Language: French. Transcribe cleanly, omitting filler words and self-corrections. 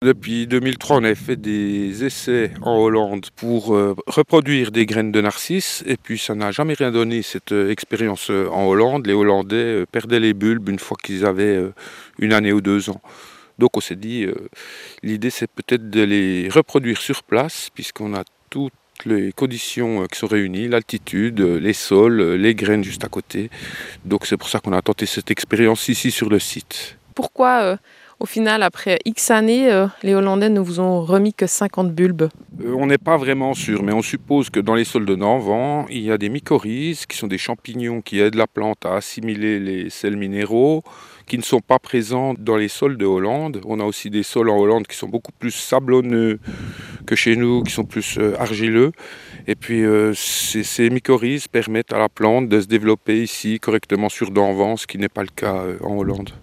Depuis 2003, on avait fait des essais en Hollande pour reproduire des graines de narcisse et puis ça n'a jamais rien donné cette expérience en Hollande. Les Hollandais perdaient les bulbes une fois qu'ils avaient 1 année ou 2 ans. Donc on s'est dit, l'idée c'est peut-être de les reproduire sur place puisqu'on a toutes les conditions qui sont réunies, l'altitude, les sols, les graines juste à côté. Donc c'est pour ça qu'on a tenté cette expérience ici sur le site. Pourquoi, au final, après X années, les Hollandais ne vous ont remis que 50 bulbes? On n'est pas vraiment sûr, mais on suppose que dans les sols de Nanvent, il y a des mycorhizes, qui sont des champignons qui aident la plante à assimiler les sels minéraux, qui ne sont pas présents dans les sols de Hollande. On a aussi des sols en Hollande qui sont beaucoup plus sablonneux que chez nous, qui sont plus argileux. Et puis ces mycorhizes permettent à la plante de se développer ici correctement sur Nanvent, ce qui n'est pas le cas en Hollande.